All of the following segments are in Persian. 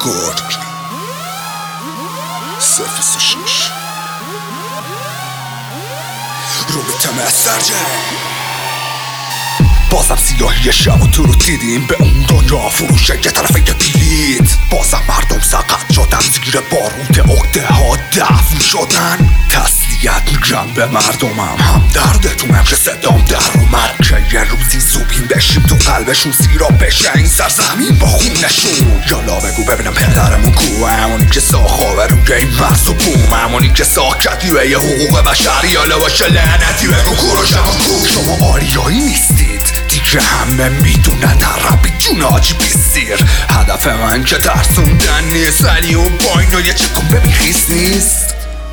گرگ 026 رو میتمه سرجه بازم سیاهی شب و تو رو دیدیم به اون دنیا فروشه یه طرف یه کلید بازم مردم سقط شدن زیر باروت عقده ها دفن شدن تسلیت میگم به مردمم هم دردتونم که صدام در اومد که یه روزی زوبین بشیم تو قلبشون سیرا بشه این سرزمین با خونشون یالا بگو ببینم پدرمون کو همونی که ساخاوه روی این مرز و بوم همونی که ساکتی به یه حقوق بشر یالا باشه لعنتی بگو کوروشم کو شما آریایی نیستید دیگه همه میدونن عربی جون آجی بیستیر هدف من که ترسوندن نیست ولی اون با اینو یه چکم ببین خیست نیست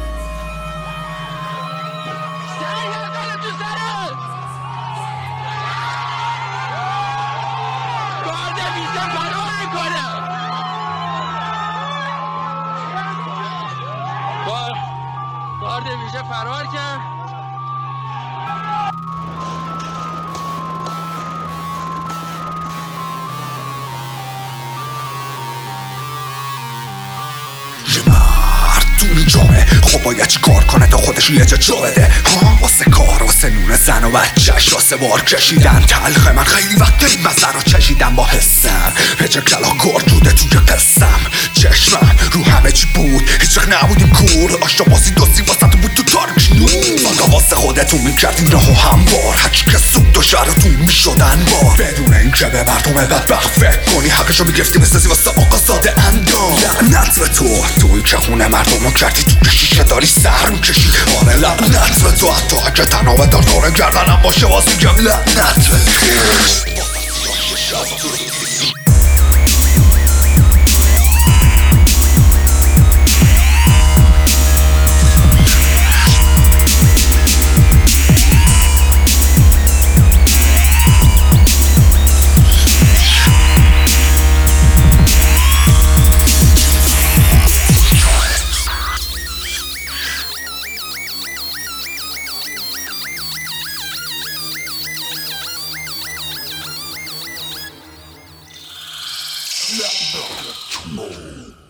گارد ویژه فرار کرد تو این جامعه خب باید چی کار کنه تا خودش یه جا بده ها واسه کار واسه نون زن و بچهش واسه بار کشیدن تلخ من خیلی وقت این مزه رو چشیدم با حسم هجا کلا گرد بوده توی قسم چشمم رو همه چی بود هیچ وقت نبودیم کور آشتا بازی دوستی واسه تو بود تو تارک نور فقط واسه خودتون میکردین راه و هموار هرچی که سود و شهرتون میشدن بار بدون این که به مردم بدبخت فکر کنی حقشو میگرفتی بسازی واسه آقا ساده اندام لعنت به توی که خونه مردم کردی تو شیشه داری سر میکشی آره لعنت به تو حتی اگه تنها در داره گردنم باشه باز میگم لعنت به Tomorrow.